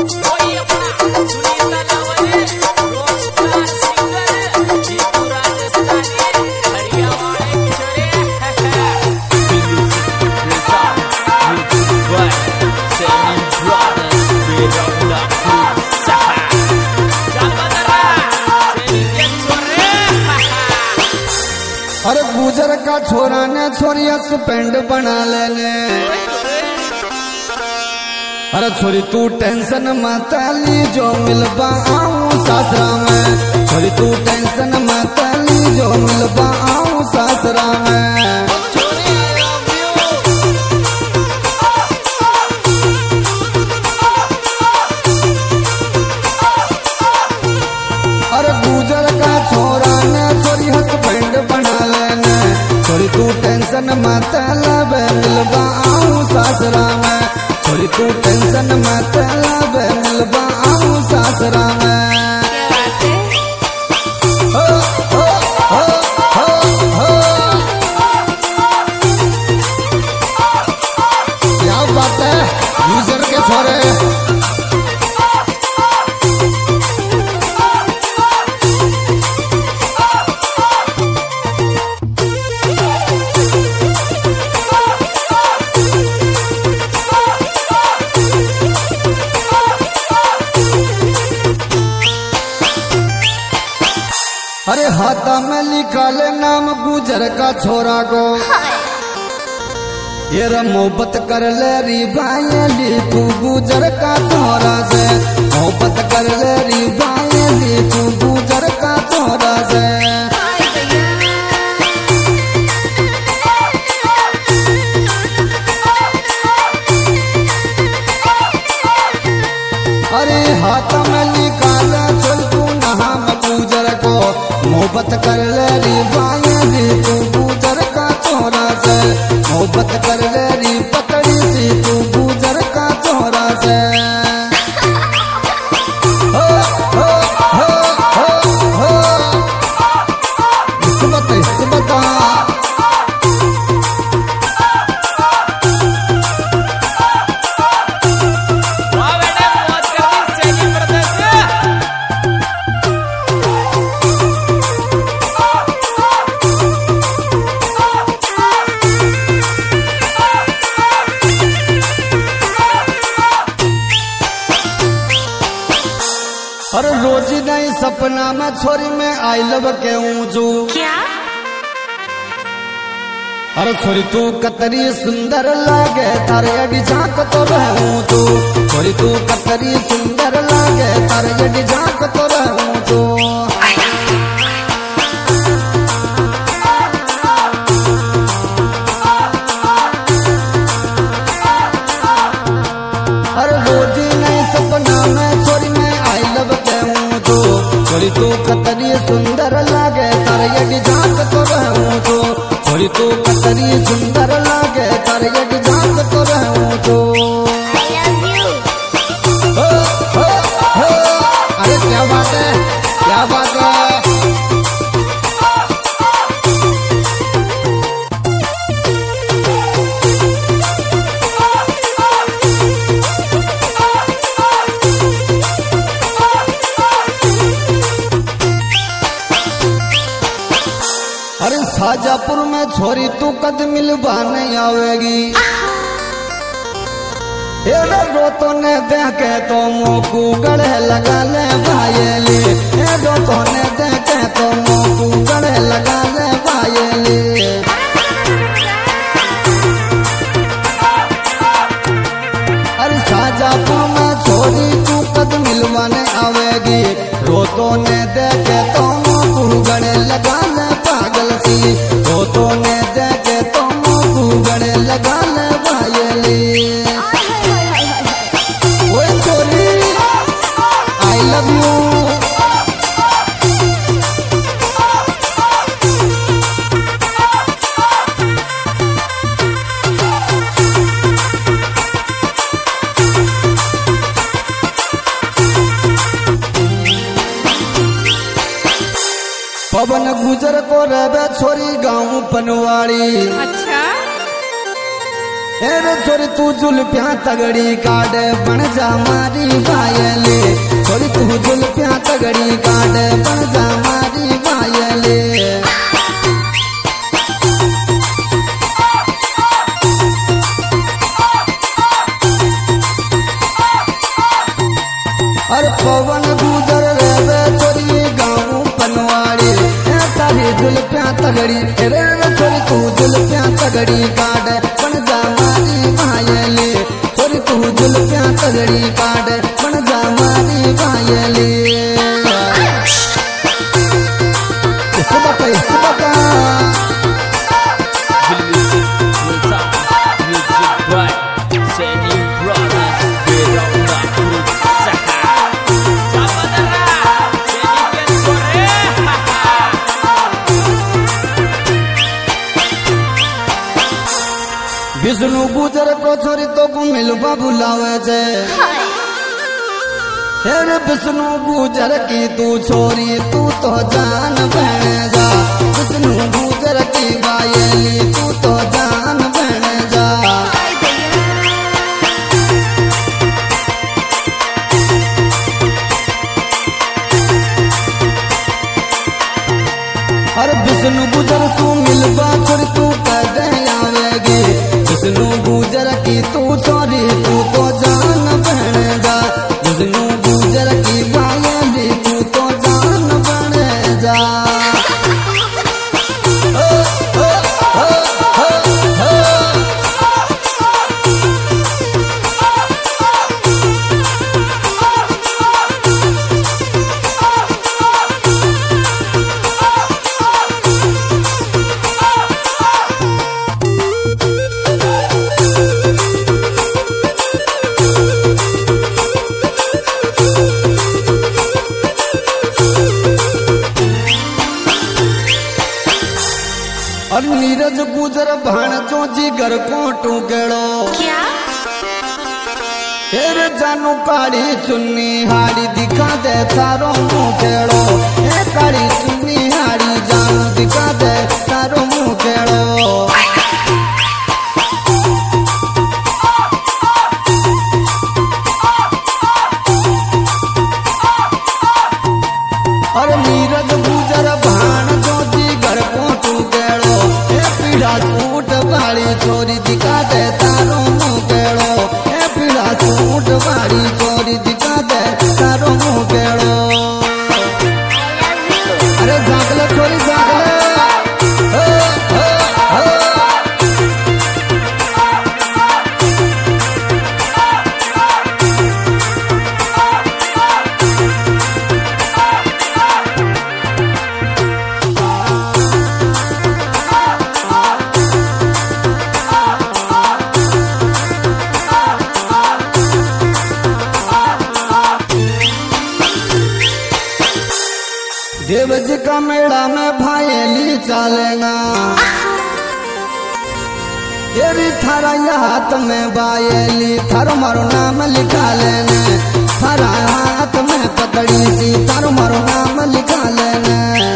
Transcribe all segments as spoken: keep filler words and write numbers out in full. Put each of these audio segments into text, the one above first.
अरे गुजर का छोरा ने छोरिया सुपेंड बना लेने। अरे छोरी तू टेंशन मत ली जो मिलबा आऊं सासरा में। छोरी तू टेंशन मत ली जो मिलबा आऊं सासरा में। अरे गुजर का छोरा ने छोरी हस्बैंड बना लेने। छोरी तू टेंशन मत लब मिलबा आऊं सासरा में। छोरी तू टेंशन मत लब मिलबा आऊं सासरा में। हो, हो, हो, हो, हो। क्या बात है गुजर के छोरे। अरे हाथा में लिखा ले नाम गुजर का छोरा को। ये मोहब्बत कर ले री भाई तू गुजर का छोरा से। मोहब्बत कर ले री भाई तू गुजर का छोरा से। अरे हाथ में लिखा ले चल तू नाम गुजर को। मोहब्बत कर ले री भाई तू गुजर का छोरा से। मोहब्बत कर ले री पकड़ी सी तू गुजर का छोरा से। हो, हो, हो, हो, हो। हिस्मत हिस्मत और रोजी नहीं सपना में छोरी में आई लव के ऊंचू। क्या? अरे छोरी तू कतरी सुंदर लागे तारे अडी झांक तो रहूं तू। छोरी तू कतरी सुंदर लागे तारे अडी झांक तो रहूं तू। अरे रोजी नहीं सपना में छोरी में आई लव के ऊंचू। छोरी तू कतरी सुंदर लागे तारे अडी झांक तो रहूं तू। छोरी तू कतरी सुंदर लागे तारे अडी झांक तो रहूं तू। हो, हो, हो। अरे क्या बात है क्या बात है। अरे शाजापुर में छोरी तू कद मिलवा नहीं आवेगी। रो तो ने देखे तो मोकू गढ़े लगा ले भाईली। रो तो ने देखे तो मोकू गढ़े लगा ले भाईली। अरे शाजापुर में छोरी तू कद मिलवाने आवेगी। रो तो ने देखे तो मोकू गढ़े लगा ले पागल सी। रो तो ने देखे तो मोकू गढ़े लगा ले भाईली। ओए छोरी आई लव यू। पवन गुजर को रवे छोरी गाँव पनवाड़ी। अच्छा रे छोरी तू जुल्फिया तगड़ी काट बन जा मारी बायले छोरी तू जुल्फिया तगड़ी काट बन जा मारी बायले और पवन गुजर रे छोरी गाँव पनवाड़ी तारी जुल्फिया तगड़ी रे छोरी तू जुल्फिया तगड़ी काट बन जा मारी बायले छोरी तू जुल्फिया तगड़ी काट बन जा मारी बायले इस बका इस बका विष्णु गुजर को छोरी तो मिलवा बुलावे छे हे विष्णु गुजर की तू छोरी तू तो जान बन जा विष्णु गुजर की बायली तू तो जान बन जा अरे विष्णु गुजर तू मिलवा छोरी तू कद आवेगी विष्णु गुजर की तू छोरी तू तो जान बन जा विष्णु गुजर की बायली तू तो जान बन जा ओ, ओ, ओ, ओ, ओ। और नीरज गुजर भाण चो जिगर को टूकेड़ो क्या फिर जानू काली चुन्नी हाड़ी दिखा दे तारो मुखेड़ो ए काली चुन्नी हाड़ी जानू दिखा दे तारो मुखेड़ो और नीरज गुजर भाण चो जिगर को टूकेड़ो पीड़ा सूट वाली छोरी दिखा दे तारो मुकेड़ो ए पीड़ा सूट वाली छोरी दिखा दे तारो मुकेड़ो अरे जागले छोरी जागले हो, हो, हो। देव जी का मेला में भाईली चालेगा तेरी थारा हाथ में बायली थारो मारो नाम लिखा लेने थारा हाथ में पकड़ी सी थारो मारो नाम लिखा लेने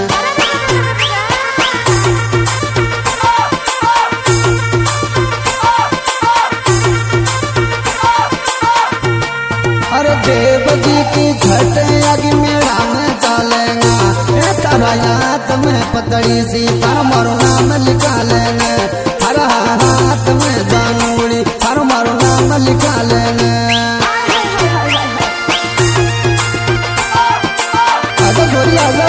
अरे देव जी की छठ आगे मेला में चालेगा तारा हाथ में पतड़ी सी तार मारो नाम लिखा लेने थारा हाथ में जानूड़ी थारो मारो नाम लिखा लेने आजा छोरी आजा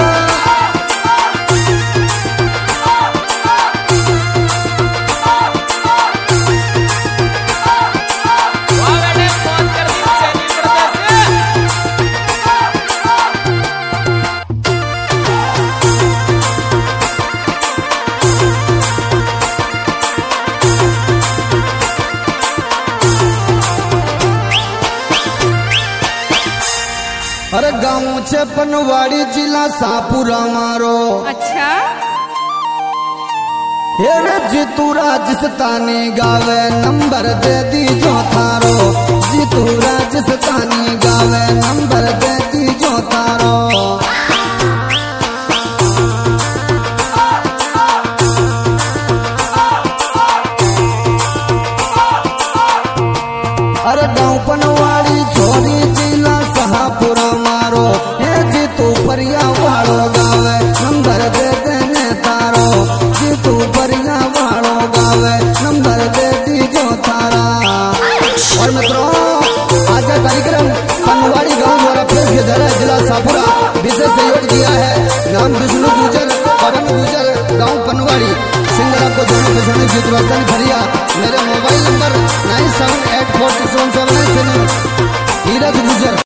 अरे गाँव छे पनवाड़ी जिला सापुरा मारो अच्छा हेरे जीतू राजस्थानी गावे नंबर दे दी जो थारो जीतू राजस्थानी गावे नंबर दे दी जो थारो तू परिया वालों गावे नंबर दे दीजो थारा। और मित्रों आज का कार्यक्रम पनवाड़ी गांव द्वारा पेश किया जा रहा है। जिला सापुरा विशेष सहयोग दिया है। नाम विष्णु गुजर, पवन गुजर, गांव पनवाड़ी। सिंगर आपको दोनों पहचाने जीत वर्तन खरिया। मेरे mobile number nine seven eight four six one seven nine seven. Neeraj गुजर।